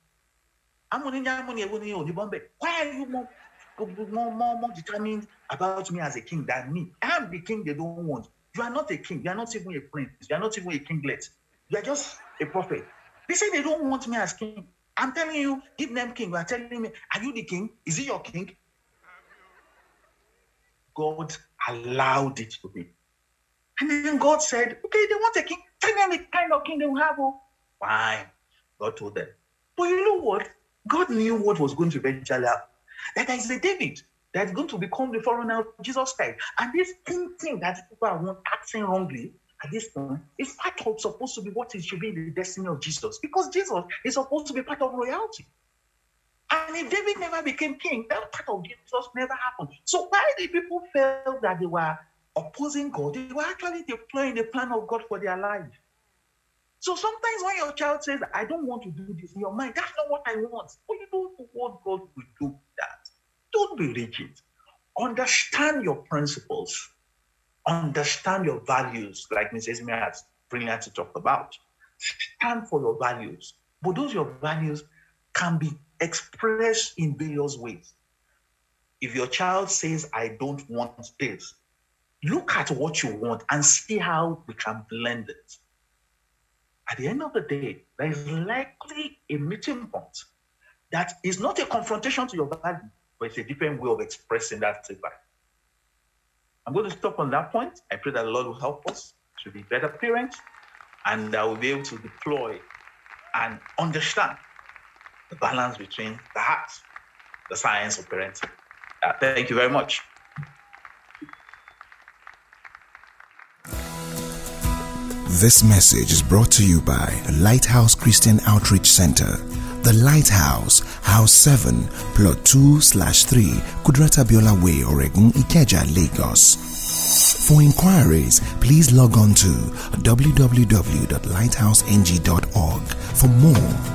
Why are you more determined about me as a king than me? I am the king they don't want. You are not a king. You are not even a prince. You are not even a kinglet. You are just a prophet. They say they don't want me as king. I'm telling you, give them king. You are telling me, are you the king? Is he your king? God allowed it to be. And then God said, okay, they want a king. Tell them the kind of king they will have. Fine. God told them. But you know what? God knew what was going to eventually happen. That there is a David that is going to become the forerunner of Jesus Christ. And this king thing that people are acting wrongly at this point is part of supposed to be what it should be in the destiny of Jesus. Because Jesus is supposed to be part of royalty. And if David never became king, that part of Jesus never happened. So why did people feel that they were opposing God? They were actually deploying the plan of God for their life. So sometimes when your child says, I don't want to do this, in your mind, that's not what I want. But you don't know what God will do with that. Don't be rigid. Understand your principles. Understand your values, like Mrs. Mia has brilliantly talked about. Stand for your values. But those your values can be expressed in various ways. If your child says, I don't want this, look at what you want and see how we can blend it. At the end of the day, there is likely a meeting point that is not a confrontation to your value, but it's a different way of expressing that value. I'm going to stop on that point. I pray that the Lord will help us to be better parents, and that we'll be able to deploy and understand the balance between the heart, the science of parenting. Thank you very much. This message is brought to you by Lighthouse Christian Outreach Center. The Lighthouse, House 7, Plot 2/3, Kudrata Biola Way, Oregun, Ikeja, Lagos. For inquiries, please log on to www.lighthouseng.org. For more,